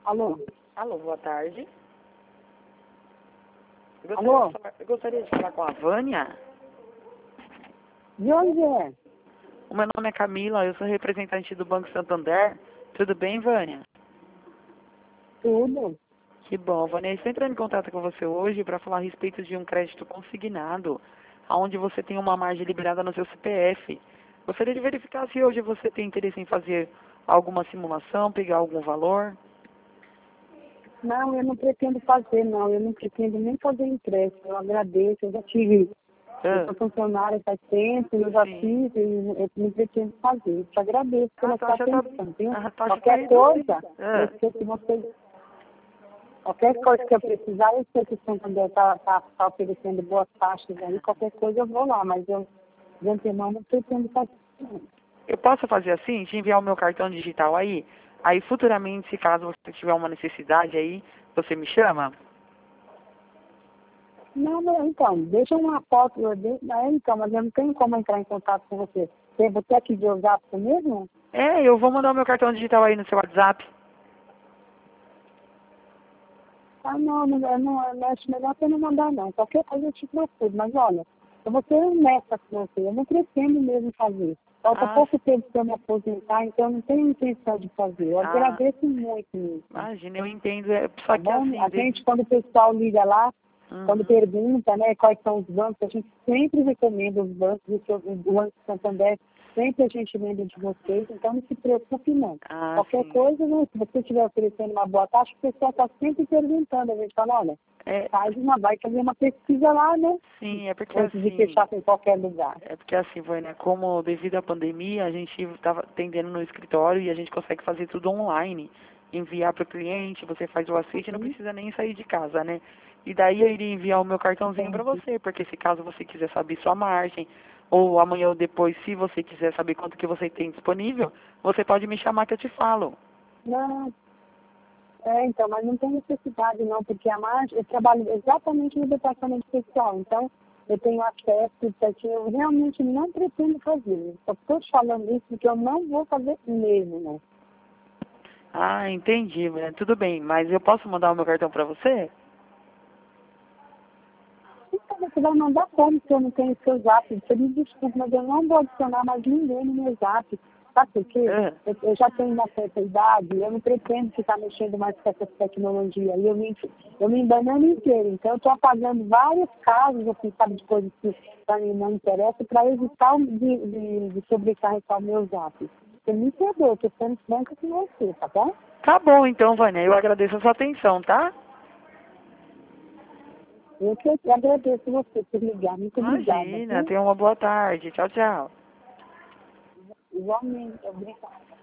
Alô? Alô, boa tarde. Alô? Eu gostaria de falar com a Vânia. De onde é? O meu nome é Camila, eu sou representante do Banco Santander. Tudo bem, Vânia? Tudo. Que bom, Vânia. Estou entrando em contato com você hoje para falar a respeito de um crédito consignado, onde você tem uma margem liberada no seu CPF. Gostaria de verificar se hoje você tem interesse em fazer alguma simulação, pegar algum valor. Não, eu não pretendo fazer, não. Eu não pretendo nem fazer empréstimo. Eu agradeço. Eu já tive. Eu sou funcionária faz tempo, eu já fiz, e eu não pretendo fazer. Eu te agradeço pela sua atenção, viu? Qualquer coisa, eu sei que você. Qualquer coisa que eu precisar, eu sei que o Santander está oferecendo boas taxas aí. Qualquer coisa eu vou lá, mas eu, de antemão, não pretendo fazer. Eu posso fazer assim, te enviar o meu cartão digital aí futuramente, se caso você tiver uma necessidade aí, você me chama? Não, então, deixa uma foto, então, mas eu não tenho como entrar em contato com você. Você aqui de Osasco mesmo? Eu vou mandar o meu cartão digital aí no seu WhatsApp. Eu acho melhor você não mandar não. Qualquer coisa eu te procuro, mas olha, eu vou ser honesta com você, eu não pretendo mesmo fazer. Falta pouco tempo para eu me aposentar, então eu não tenho intenção de fazer. Eu agradeço muito mesmo. Imagina, eu entendo, só Tá que bom? assim... A gente, quando o pessoal liga lá, quando pergunta, né, quais são os bancos, a gente sempre recomenda os bancos, o Banco Santander, sempre a gente lembra de vocês, então não se preocupe não. Qualquer coisa, né, se você estiver oferecendo uma boa taxa, o pessoal está sempre perguntando, a gente fala, olha, vai fazer uma pesquisa lá, né? Sim, é porque antes de fechar em qualquer lugar. É porque assim, Vânia, como devido à pandemia, a gente estava atendendo no escritório e a gente consegue fazer tudo online. Enviar para o cliente, você faz o aceite, não precisa nem sair de casa, né? E daí eu iria enviar o meu cartãozinho para você, porque se caso você quiser saber sua margem, ou amanhã ou depois, se você quiser saber quanto que você tem disponível, você pode me chamar que eu te falo. Não, então, mas não tem necessidade não, porque a margem, eu trabalho exatamente no departamento pessoal, então eu tenho acesso, eu realmente não pretendo fazer. Só estou te falando isso porque eu não vou fazer mesmo, né? Entendi, Vânia. Tudo bem, mas eu posso mandar o meu cartão para você? Então você vai mandar como se eu não tenho seu zap? Você me desculpe, mas eu não vou adicionar mais ninguém no meu zap. Sabe por quê? Eu já tenho uma certa idade, eu não pretendo ficar mexendo mais com essa tecnologia. E eu me embanando inteiro. Então eu estou apagando vários casos, assim, sabe, de coisas que para mim não interessam, para evitar de sobrecarregar o meu zap. Você me perdoa, eu estou sendo franca com você, tá bom? Tá bom então, Vânia. Eu agradeço a sua atenção, tá? Eu que agradeço você por ligar. Muito obrigada. Imagina, tenha uma boa tarde. Tchau, tchau. Igualmente, obrigada.